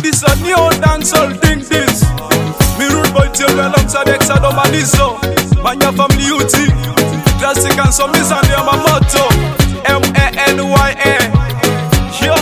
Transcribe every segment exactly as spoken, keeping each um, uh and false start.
this a new dancehall thing this. Me rude boy till alongside Exado Manizo. Man your family U T. Drastic and some is on my motto. M A N Y A. Yo.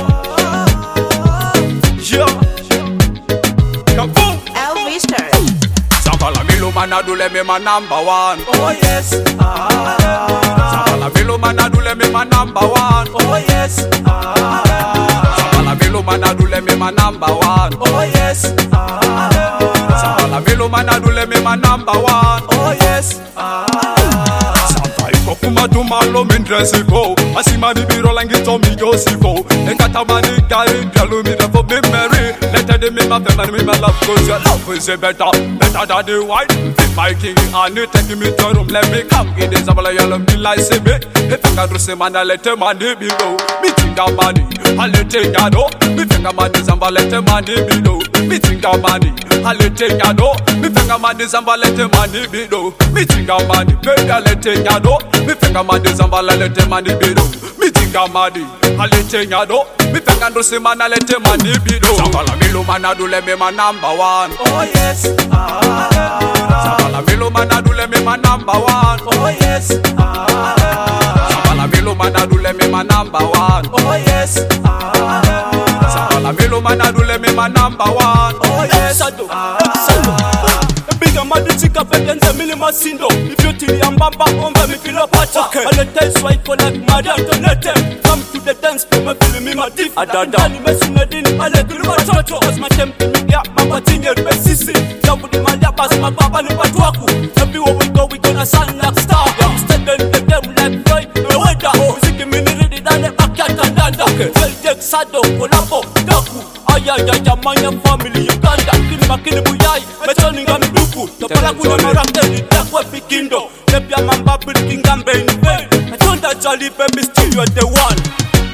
Yo. Kaboom. Elvis Turk. Sampala Milu Manadule me my number one. Oh yes. Ah. Sampala Milu Manadule me my number one. Oh yes. Ah. Sampala Milu Manadule me my number one. Oh yes. Ah. Sampala Milu Manadule me my number one. Oh yes. Ah. Kuma tumalo mindresiko Asima ni biro langi tomi yosiko Enkata mani kari Jalu mi love me marry Later de me my family me my love Cause your love is better Better than the wine Be my king and you take me to room Let me come in this Abala you love me like say me If I can do say man I let the money below Me think of money I let it go Me think of money Zamba let the money below Me think of money I let it go Me think of money Zamba let the money below Me think of money Baby I let it go Me finger man de zamba la lete man di bido. Me tinga madi, a lete nyado. Me finger do se man a lete man di bido. Zamba la milu man a do le me man number one. Oh yes. Ah. Zamba la milu man a do le me man number one. Oh yes. Ah. Zamba la milu man a do le me man number one. Oh yes. Ah. Zamba la milu man a do le me man number one. Oh yes. Ah. Biga maduchika pekenze mili masindo Ibyutili ambamba ombe mipilo pacha okay. Alete swipe like Maria Antoinette. Come to the dance for me feel me my diff Adada Ni mesune dini ale kuluwa chocho As my temple me ya mamba tinye besisi Jambu di malia bas mababa ni patwaku Everywhere we go we gonna shine like star I'm standing the game like Floyd Mayweather Muziki mini ridi dane backyard kandanda Well Jake Sado kolabo daku Ayayaya manya family Uganda Kini makini buyai Metoni ngami duku Topala kuna marakeli Takwe pikindo Nepia mamba birikinga mbeni I don't actually baby still you're the one.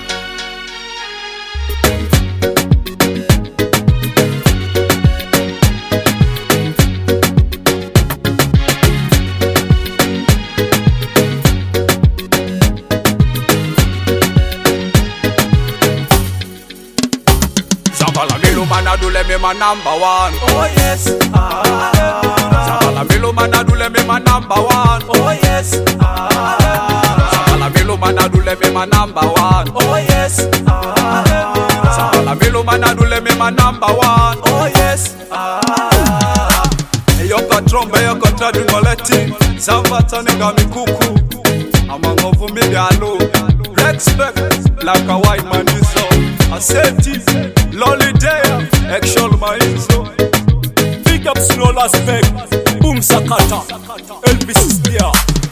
Zambala milu manadule me my number one. Oh yes. Ah. Zambala milu manadule me my number one. Oh yes. Ah. Zambala milu manadule me my number one. Oh yes. Ah. Zambala milu manadule me my number one. Oh yes. Ah. Eyo patron be yo kontra du ngoleti. Zamba taninga mikuku. Amangovu mi galo. Respect like a white man is so. A safety, lolly day, actual maizo. Big up Snow Las Vegas, Boom Sakata, Elvis is there.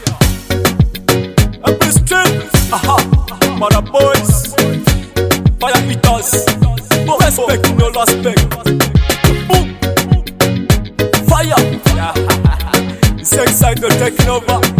Every strip, aha, Mother boys, fire eaters, respect Snow Las Vegas. Boom, fire, it's excited taking over.